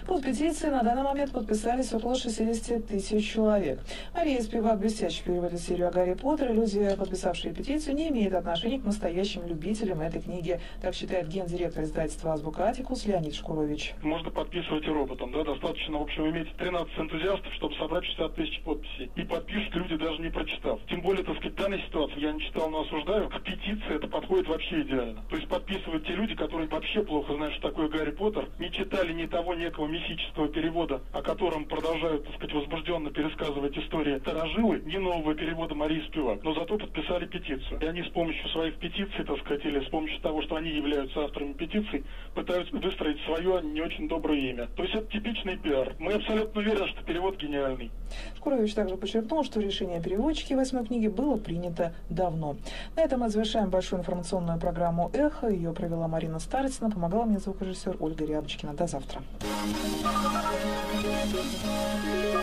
Под петицией на данный момент подписались около 60 тысяч человек. Мария Спивак блестяще переводит серию о Гарри Поттере. Люди, подписавшие петицию, не имеют отношения к настоящим любителям этой книги. Так считает гендиректор издательства «Азбука Атикус» Леонид Шкурович. Можно подписывать и роботом, да, достаточно, в общем, иметь 13 энтузиастов, чтобы собрать 60 тысяч подписей. И подпишут люди, даже не прочитав. Тем более, так сказать, в данной ситуации, я не читал, но осуждаю, к петиции это подходит вообще идеально. То есть подписывают те люди, которые вообще плохо знают, что такое Гарри Поттер, не читали ни того некого мифического перевода, о котором продолжают, так сказать, возбужденно пересказывать истории старожилы, ни нового перевода Марии Спивак, но зато подписали петицию. И они с помощью своих петиций, так сказать, или с помощью того, что они являются авторами петиций, пытаются выстроить свое не очень доброе имя. То есть это типичный пиар. Мы абсолютно уверены, что перевод гениальный. Шкурович также подчеркнул, что решение о переводчике 8 книги было принято давно. На этом мы завершаем большую информационную программу «Эхо». Ее провела Марина Старицына, помогала мне звукорежиссер Ольга Рябочкина. До завтра.